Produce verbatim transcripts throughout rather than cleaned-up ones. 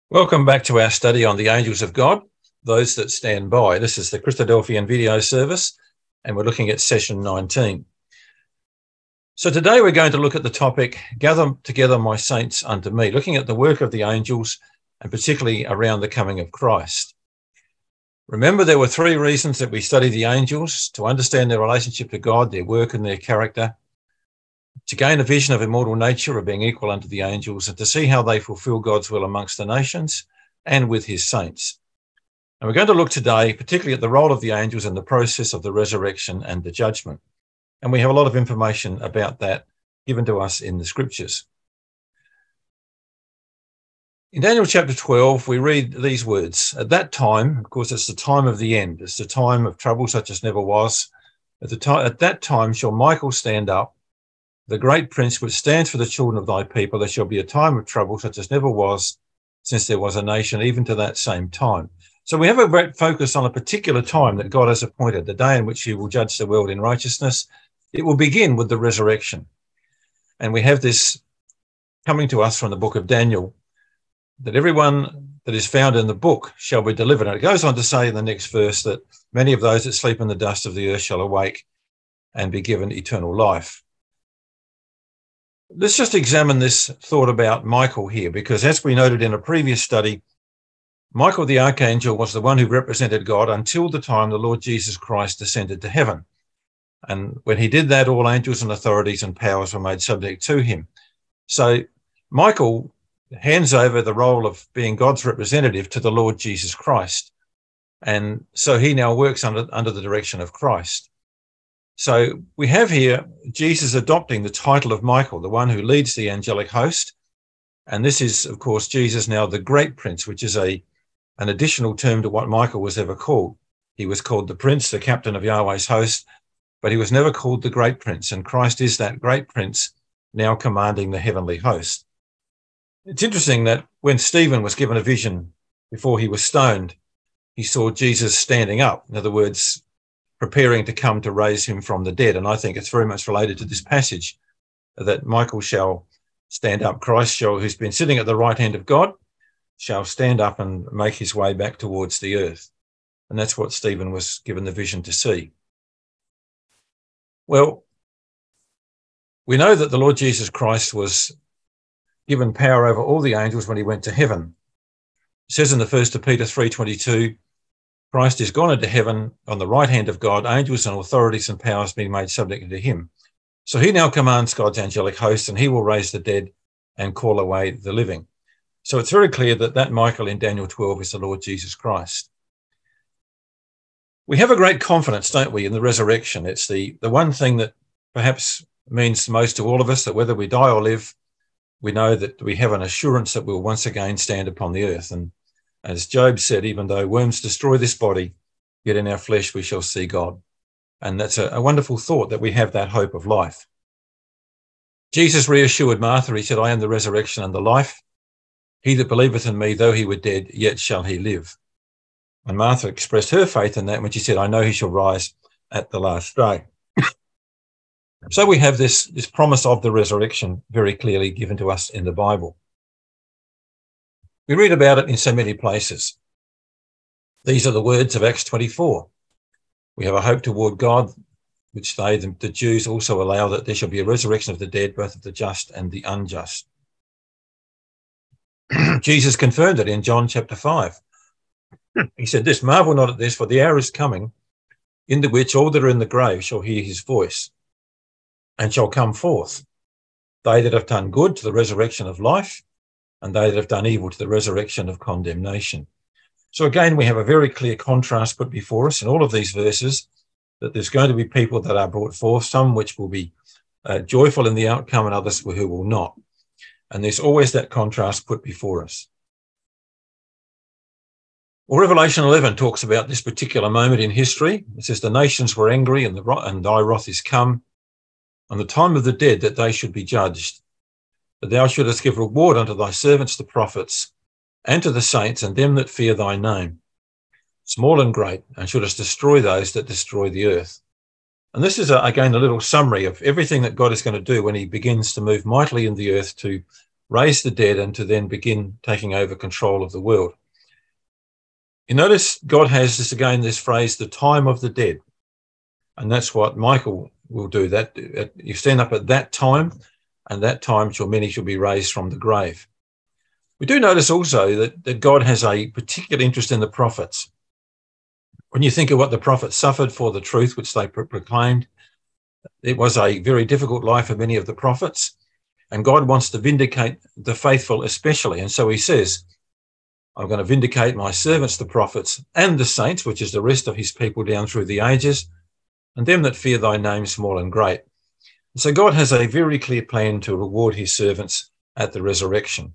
Welcome back to our study on the angels of God, those that stand by. This is the Christadelphian video service, and we're looking at session nineteen. So today we're going to look at the topic, Gather Together My Saints Unto Me, looking at the work of the angels and particularly around the coming of Christ. Remember, there were three reasons that we study the angels: to understand their relationship to God, their work and their character, to gain a vision of immortal nature of being equal unto the angels, and to see how they fulfill God's will amongst the nations and with his saints. And we're going to look today particularly at the role of the angels in the process of the resurrection and the judgment. And we have a lot of information about that given to us in the scriptures. In Daniel chapter twelve, we read these words. At that time, of course, it's the time of the end. It's the time of trouble such as never was. At, the time, at that time shall Michael stand up, the great prince which stands for the children of thy people. There shall be a time of trouble such as never was since there was a nation, even to that same time. So we have a great focus on a particular time that God has appointed, the day in which he will judge the world in righteousness. It will begin with the resurrection. And we have this coming to us from the book of Daniel, that everyone that is found in the book shall be delivered. And it goes on to say in the next verse that many of those that sleep in the dust of the earth shall awake and be given eternal life. Let's just examine this thought about Michael here, because as we noted in a previous study, Michael the archangel was the one who represented God until the time the Lord Jesus Christ descended to heaven. And when he did that, all angels and authorities and powers were made subject to him. So Michael hands over the role of being God's representative to the Lord Jesus Christ. And so he now works under, under the direction of Christ. So we have here Jesus adopting the title of Michael, the one who leads the angelic host. And this is, of course, Jesus now the great prince, which is a an additional term to what Michael was ever called. He was called the prince, the captain of Yahweh's host, but he was never called the great prince. And Christ is that great prince now commanding the heavenly host. It's interesting that when Stephen was given a vision before he was stoned, he saw Jesus standing up. In other words, preparing to come to raise him from the dead. And I think it's very much related to this passage that Michael shall stand up. Christ shall, who's been sitting at the right hand of God, shall stand up and make his way back towards the earth. And that's what Stephen was given the vision to see. Well, we know that the Lord Jesus Christ was given power over all the angels when he went to heaven. It says in the First Peter three twenty-two, Christ is gone into heaven on the right hand of God, angels and authorities and powers being made subject to him. So he now commands God's angelic host, and he will raise the dead and call away the living. So it's very clear that that Michael in Daniel twelve is the Lord Jesus Christ. We have a great confidence, don't we, in the resurrection. It's the, the one thing that perhaps means most to all of us, that whether we die or live, we know that we have an assurance that we'll once again stand upon the earth. And as Job said, even though worms destroy this body, yet in our flesh we shall see God. And that's a, a wonderful thought, that we have that hope of life. Jesus reassured Martha. He said, I am the resurrection and the life. He that believeth in me, though he were dead, yet shall he live. And Martha expressed her faith in that when she said, I know he shall rise at the last day. So we have this, this promise of the resurrection very clearly given to us in the Bible. We read about it in so many places. These are the words of Acts twenty-four. We have a hope toward God, which they, the, the Jews, also allow, that there shall be a resurrection of the dead, both of the just and the unjust. Jesus confirmed it in John chapter five. He said this, marvel not at this, for the hour is coming, in the which all that are in the grave shall hear his voice, and shall come forth, they that have done good to the resurrection of life, and they that have done evil to the resurrection of condemnation. So again, we have a very clear contrast put before us in all of these verses, that there's going to be people that are brought forth, some which will be uh, joyful in the outcome and others who will not. And there's always that contrast put before us. Well, Revelation eleven talks about this particular moment in history. It says, the nations were angry, and, the, and thy wrath is come, on the time of the dead, that they should be judged. That thou shouldest give reward unto thy servants the prophets, and to the saints, and them that fear thy name, small and great, and shouldest destroy those that destroy the earth. And this is, a, again, a little summary of everything that God is going to do when he begins to move mightily in the earth to raise the dead, and to then begin taking over control of the world. You notice God has this again, this phrase, the time of the dead. And that's what Michael will do. That you stand up at that time, and that time shall many shall be raised from the grave. We do notice also that, that God has a particular interest in the prophets. When you think of what the prophets suffered for the truth which they pro- proclaimed, it was a very difficult life for many of the prophets, and God wants to vindicate the faithful especially. And so he says, I'm going to vindicate my servants, the prophets, and the saints, which is the rest of his people down through the ages, and them that fear thy name, small and great. And so God has a very clear plan to reward his servants at the resurrection.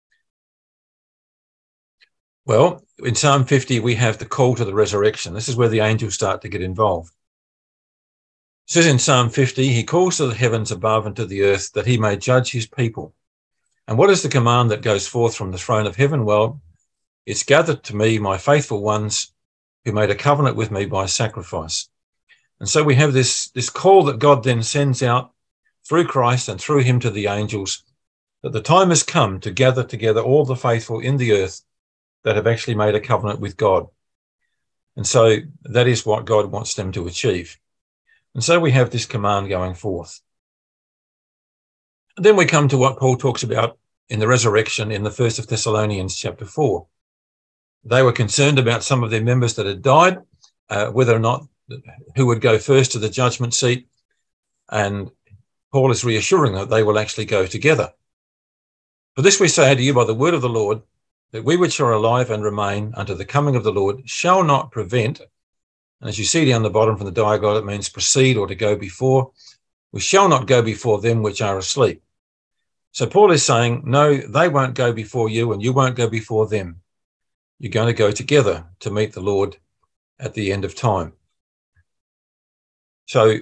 Well, in Psalm fifty, we have the call to the resurrection. This is where the angels start to get involved. It says in Psalm fifty, he calls to the heavens above and to the earth that he may judge his people. And what is the command that goes forth from the throne of heaven? Well, it's gathered to me my faithful ones who made a covenant with me by sacrifice. And so we have this, this call that God then sends out through Christ and through him to the angels, that the time has come to gather together all the faithful in the earth that have actually made a covenant with God. And so that is what God wants them to achieve. And so we have this command going forth. And then we come to what Paul talks about in the resurrection in the first of Thessalonians chapter four. They were concerned about some of their members that had died, uh, whether or not who would go first to the judgment seat. And Paul is reassuring that they will actually go together. For this we say to you by the word of the Lord, that we which are alive and remain unto the coming of the Lord shall not prevent. And as you see down the bottom from the diagram, it means proceed or to go before. We shall not go before them which are asleep. So Paul is saying, no, they won't go before you and you won't go before them. You're going to go together to meet the Lord at the end of time. So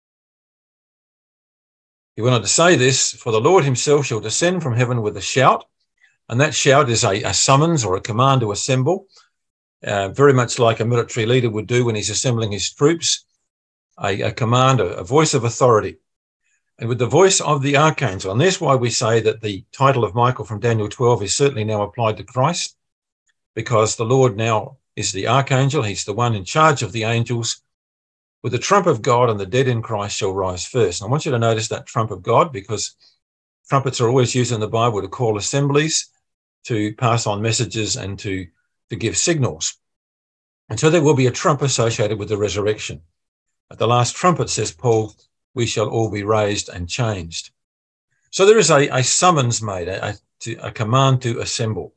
he went on to say this, for the Lord himself shall descend from heaven with a shout. And that shout is a, a summons or a command to assemble, uh, very much like a military leader would do when he's assembling his troops, a, a command, a, a voice of authority. And with the voice of the archangel, and that's why we say that the title of Michael from Daniel twelve is certainly now applied to Christ, because the Lord now is the archangel. He's the one in charge of the angels. With the trump of God, and the dead in Christ shall rise first. And I want you to notice that trump of God, because trumpets are always used in the Bible to call assemblies, to pass on messages, and to, to give signals. And so there will be a trump associated with the resurrection. At the last trumpet, says Paul, we shall all be raised and changed. So there is a, a summons made, a, a command to assemble.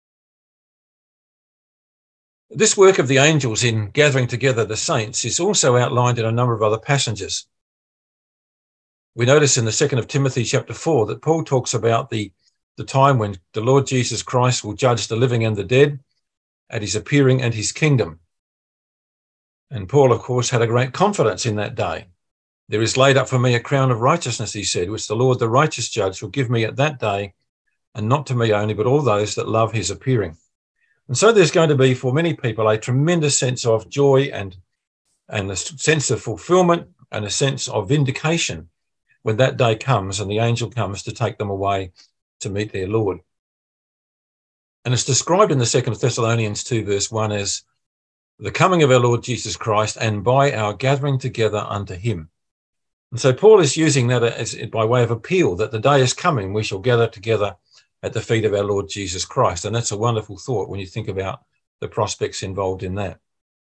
This work of the angels in gathering together the saints is also outlined in a number of other passages. We notice in the second of Timothy chapter four that Paul talks about the, the time when the Lord Jesus Christ will judge the living and the dead at his appearing and his kingdom. And Paul, of course, had a great confidence in that day. There is laid up for me a crown of righteousness, he said, which the Lord, the righteous judge, will give me at that day, and not to me only, but all those that love his appearing. And so there's going to be, for many people, a tremendous sense of joy and, and a sense of fulfillment and a sense of vindication when that day comes and the angel comes to take them away to meet their Lord. And it's described in the second of Thessalonians two, verse one, as the coming of our Lord Jesus Christ, and by our gathering together unto him. And so Paul is using that as by way of appeal, that the day is coming, we shall gather together at the feet of our Lord Jesus Christ. And that's a wonderful thought when you think about the prospects involved in that.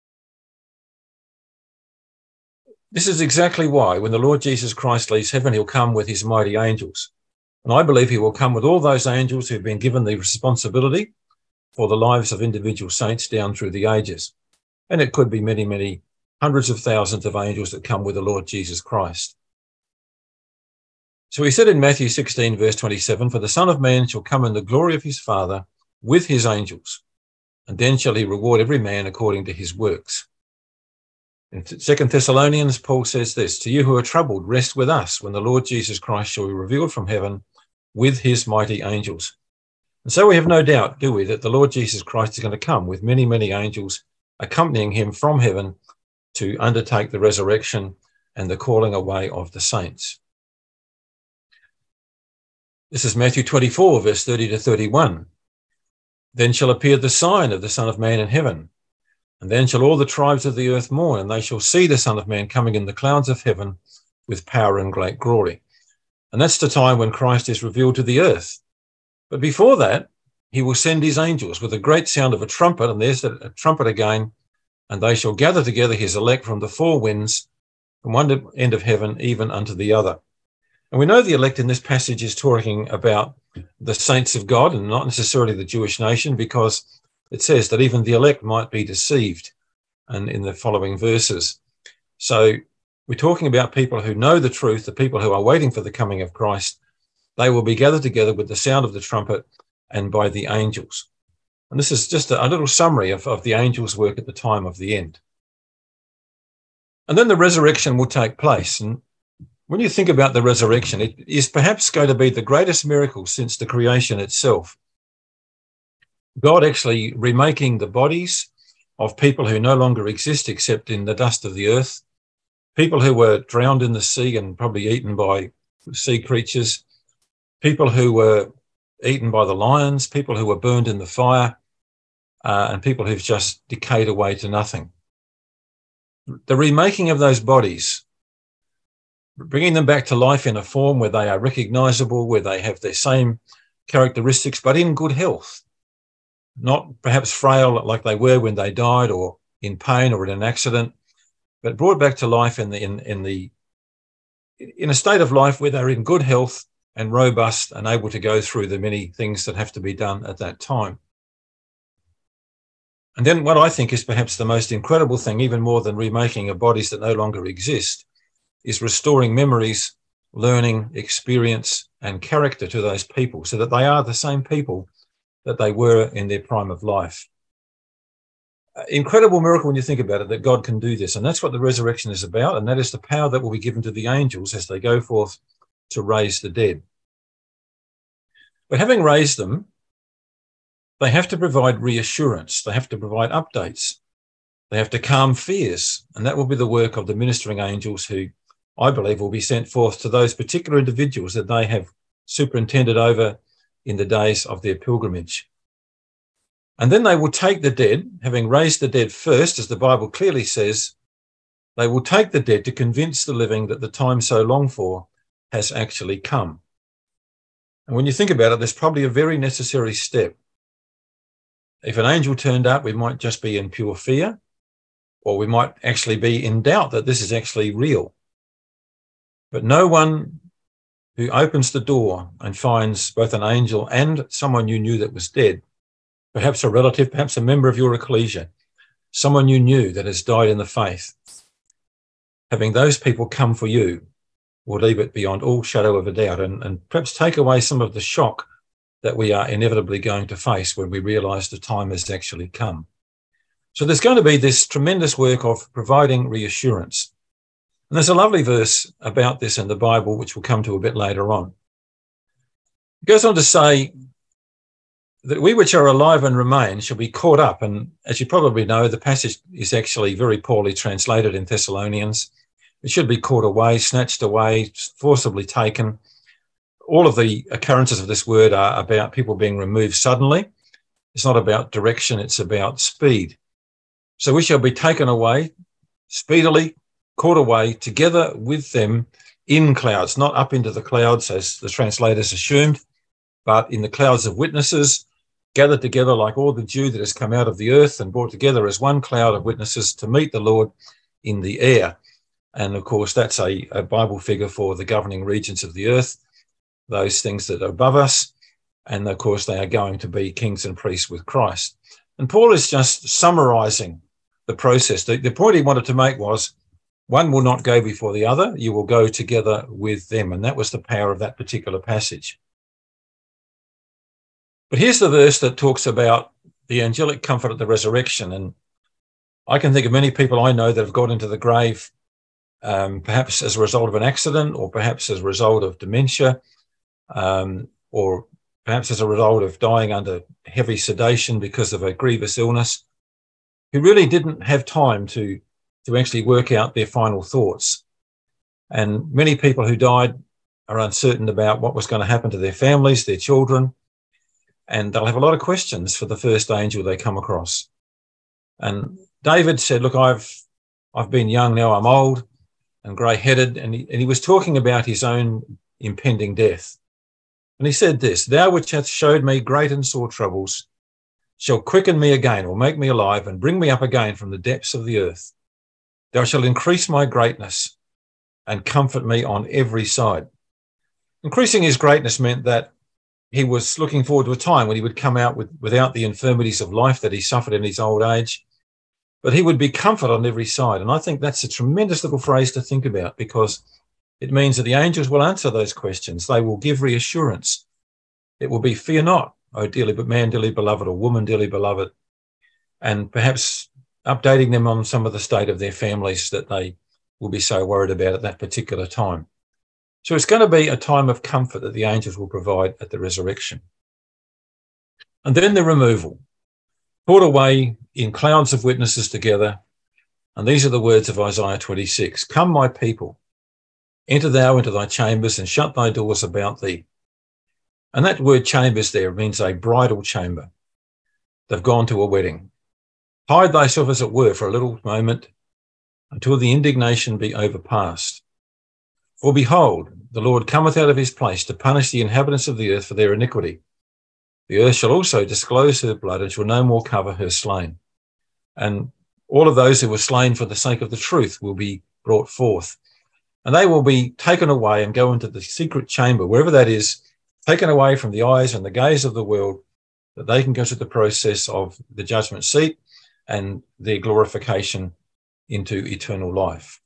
This is exactly why when the Lord Jesus Christ leaves heaven, he'll come with his mighty angels. And I believe he will come with all those angels who've been given the responsibility for the lives of individual saints down through the ages. And it could be many, many hundreds of thousands of angels that come with the Lord Jesus Christ. So he said in Matthew sixteen, verse twenty-seven, for the Son of Man shall come in the glory of his Father with his angels, and then shall he reward every man according to his works. In Second Thessalonians, Paul says this, to you who are troubled, rest with us when the Lord Jesus Christ shall be revealed from heaven with his mighty angels. And so we have no doubt, do we, that the Lord Jesus Christ is going to come with many, many angels accompanying him from heaven to undertake the resurrection and the calling away of the saints. This is Matthew twenty-four, verse thirty to thirty-one. Then shall appear the sign of the Son of Man in heaven. And then shall all the tribes of the earth mourn, and they shall see the Son of Man coming in the clouds of heaven with power and great glory. And that's the time when Christ is revealed to the earth. But before that, he will send his angels with a great sound of a trumpet, and there's a trumpet again, and they shall gather together his elect from the four winds, from one end of heaven even unto the other. And we know the elect in this passage is talking about the saints of God and not necessarily the Jewish nation, because it says that even the elect might be deceived, and in the following verses. So we're talking about people who know the truth, the people who are waiting for the coming of Christ. They will be gathered together with the sound of the trumpet and by the angels. And this is just a, a little summary of, of the angels' work at the time of the end. And then the resurrection will take place. And when you think about the resurrection, it is perhaps going to be the greatest miracle since the creation itself. God actually remaking the bodies of people who no longer exist except in the dust of the earth, people who were drowned in the sea and probably eaten by sea creatures, people who were eaten by the lions, people who were burned in the fire, uh, and people who've just decayed away to nothing. The remaking of those bodies, bringing them back to life in a form where they are recognizable, where they have their same characteristics, but in good health. Not perhaps frail like they were when they died, or in pain or in an accident, but brought back to life in the in, in the in a state of life where they're in good health and robust and able to go through the many things that have to be done at that time. And then what I think is perhaps the most incredible thing, even more than remaking of bodies that no longer exist, is restoring memories, learning, experience, and character to those people so that they are the same people that they were in their prime of life. Incredible miracle when you think about it, that God can do this. And that's what the resurrection is about. And that is the power that will be given to the angels as they go forth to raise the dead. But having raised them, they have to provide reassurance. They have to provide updates. They have to calm fears. And that will be the work of the ministering angels, who I believe will be sent forth to those particular individuals that they have superintended over in the days of their pilgrimage. And then they will take the dead, having raised the dead first, as the Bible clearly says, they will take the dead to convince the living that the time so longed for has actually come. And when you think about it, there's probably a very necessary step. If an angel turned up, we might just be in pure fear, or we might actually be in doubt that this is actually real. But no one who opens the door and finds both an angel and someone you knew that was dead, perhaps a relative, perhaps a member of your ecclesia, someone you knew that has died in the faith, having those people come for you will leave it beyond all shadow of a doubt, and, and perhaps take away some of the shock that we are inevitably going to face when we realise the time has actually come. So there's going to be this tremendous work of providing reassurance. And there's a lovely verse about this in the Bible, which we'll come to a bit later on. It goes on to say that we which are alive and remain shall be caught up. And as you probably know, the passage is actually very poorly translated in Thessalonians. It should be caught away, snatched away, forcibly taken. All of the occurrences of this word are about people being removed suddenly. It's not about direction, it's about speed. So we shall be taken away speedily, caught away together with them in clouds, not up into the clouds as the translators assumed, but in the clouds of witnesses, gathered together like all the dew that has come out of the earth and brought together as one cloud of witnesses to meet the Lord in the air. And of course, that's a, a Bible figure for the governing regions of the earth, those things that are above us. And of course, they are going to be kings and priests with Christ. And Paul is just summarizing the process. The, the point he wanted to make was, one will not go before the other, you will go together with them. And that was the power of that particular passage. But here's the verse that talks about the angelic comfort at the resurrection. And I can think of many people I know that have gone into the grave, um, perhaps as a result of an accident, or perhaps as a result of dementia, um, or perhaps as a result of dying under heavy sedation because of a grievous illness, who really didn't have time to to actually work out their final thoughts. And many people who died are uncertain about what was going to happen to their families, their children, and they'll have a lot of questions for the first angel they come across. And David said, look, I've I've been young, now I'm old and grey-headed, and he, and he was talking about his own impending death. And he said this, thou which hath showed me great and sore troubles shall quicken me again, or make me alive, and bring me up again from the depths of the earth. Thou shalt increase my greatness and comfort me on every side. Increasing his greatness meant that he was looking forward to a time when he would come out with, without the infirmities of life that he suffered in his old age, but he would be comforted on every side. And I think that's a tremendous little phrase to think about, because it means that the angels will answer those questions. They will give reassurance. It will be, fear not, O dearly but man dearly beloved, or woman dearly beloved, and perhaps updating them on some of the state of their families that they will be so worried about at that particular time. So it's going to be a time of comfort that the angels will provide at the resurrection. And then the removal, brought away in clouds of witnesses together. And these are the words of Isaiah twenty-six. Come, my people, enter thou into thy chambers and shut thy doors about thee. And that word chambers there means a bridal chamber. They've gone to a wedding. Hide thyself, as it were, for a little moment until the indignation be overpast. For behold, the Lord cometh out of his place to punish the inhabitants of the earth for their iniquity. The earth shall also disclose her blood and shall no more cover her slain. And all of those who were slain for the sake of the truth will be brought forth. And they will be taken away and go into the secret chamber, wherever that is, taken away from the eyes and the gaze of the world, that they can go through the process of the judgment seat and their glorification into eternal life.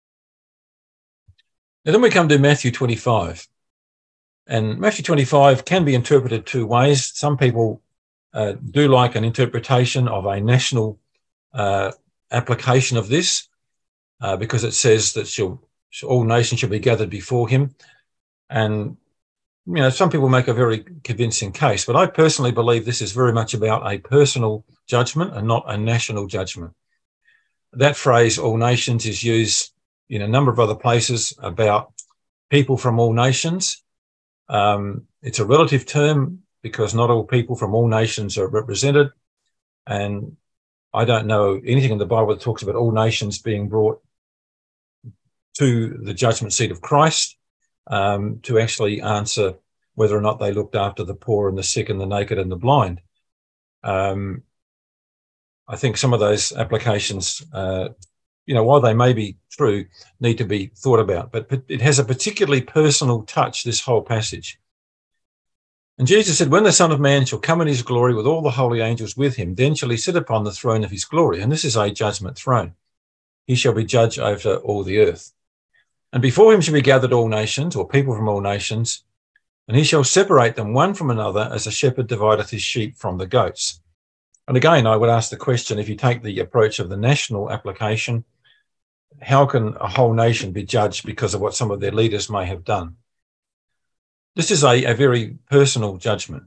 Now then we come to Matthew twenty-five. And Matthew twenty-five can be interpreted two ways. Some people uh, do like an interpretation of a national uh, application of this, uh, because it says that she'll, all nations shall be gathered before him. And, you know, some people make a very convincing case, but I personally believe this is very much about a personal judgment and not a national judgment. That phrase, all nations, is used in a number of other places about people from all nations. Um, it's a relative term because not all people from all nations are represented. And I don't know anything in the Bible that talks about all nations being brought to the judgment seat of Christ um, to actually answer whether or not they looked after the poor and the sick and the naked and the blind. Um, I think some of those applications, uh, you know, while they may be true, need to be thought about. But it has a particularly personal touch, this whole passage. And Jesus said, when the Son of Man shall come in his glory with all the holy angels with him, then shall he sit upon the throne of his glory. And this is a judgment throne. He shall be judge over all the earth. And before him shall be gathered all nations, or people from all nations, and he shall separate them one from another, as a shepherd divideth his sheep from the goats. And again, I would ask the question, if you take the approach of the national application, how can a whole nation be judged because of what some of their leaders may have done? This is a, a very personal judgment.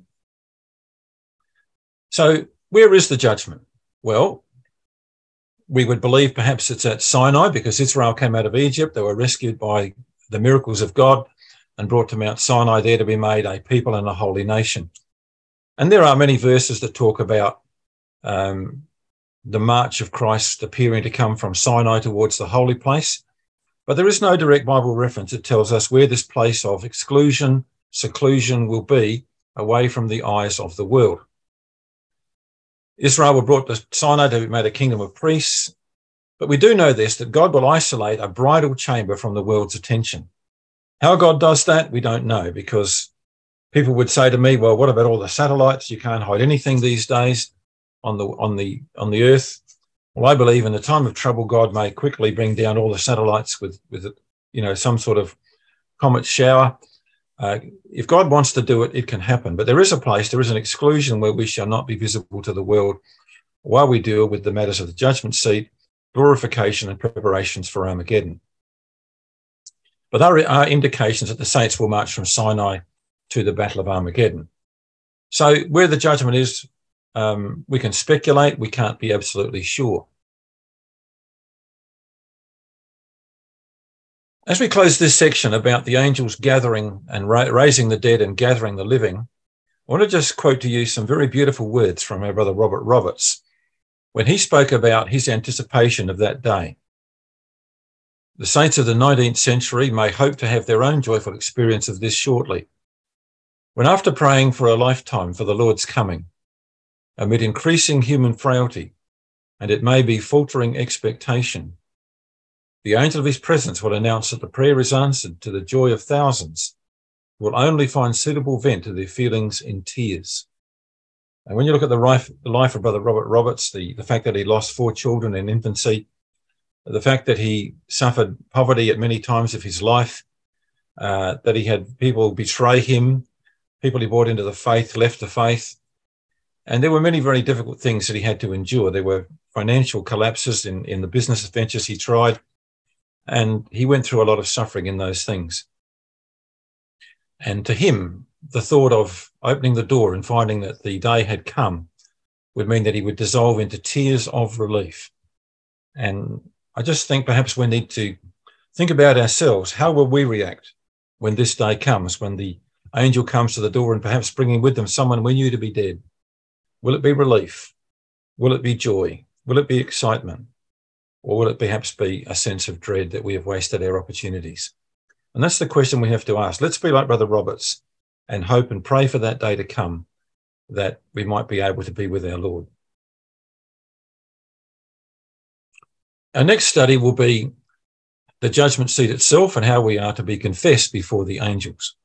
So where is the judgment? Well, we would believe perhaps it's at Sinai, because Israel came out of Egypt. They were rescued by the miracles of God and brought to Mount Sinai there to be made a people and a holy nation. And there are many verses that talk about um, the march of Christ appearing to come from Sinai towards the holy place. But there is no direct Bible reference that tells us where this place of exclusion, seclusion will be, away from the eyes of the world. Israel were brought to Sinai to be made a kingdom of priests. But we do know this, that God will isolate a bridal chamber from the world's attention. How God does that, we don't know, because people would say to me, well, what about all the satellites? You can't hide anything these days on the on the on the earth. Well, I believe in the time of trouble, God may quickly bring down all the satellites with with you know some sort of comet shower. Uh, if God wants to do it, it can happen. But there is a place, there is an exclusion where we shall not be visible to the world while we deal with the matters of the judgment seat, glorification, and preparations for Armageddon. But there are indications that the saints will march from Sinai to the Battle of Armageddon. So where the judgment is, um, we can speculate, we can't be absolutely sure. As we close this section about the angels gathering and ra- raising the dead and gathering the living, I want to just quote to you some very beautiful words from our brother Robert Roberts when he spoke about his anticipation of that day. The saints of the nineteenth century may hope to have their own joyful experience of this shortly, when after praying for a lifetime for the Lord's coming, amid increasing human frailty, and it may be faltering expectation, the angel of his presence will announce that the prayer is answered to the joy of thousands, who will only find suitable vent to their feelings in tears. And when you look at the life, the life of Brother Robert Roberts, the, the fact that he lost four children in infancy, the fact that he suffered poverty at many times of his life, uh, that he had people betray him, people he brought into the faith, left the faith. And there were many very difficult things that he had to endure. There were financial collapses in, in the business ventures he tried, and he went through a lot of suffering in those things. And to him, the thought of opening the door and finding that the day had come would mean that he would dissolve into tears of relief. And I just think perhaps we need to think about ourselves. How will we react when this day comes, when the angel comes to the door and perhaps bringing with them someone we knew to be dead? Will it be relief? Will it be joy? Will it be excitement? Or will it perhaps be a sense of dread that we have wasted our opportunities? And that's the question we have to ask. Let's be like Brother Roberts and hope and pray for that day to come, that we might be able to be with our Lord. Our next study will be the judgment seat itself and how we are to be confessed before the angels.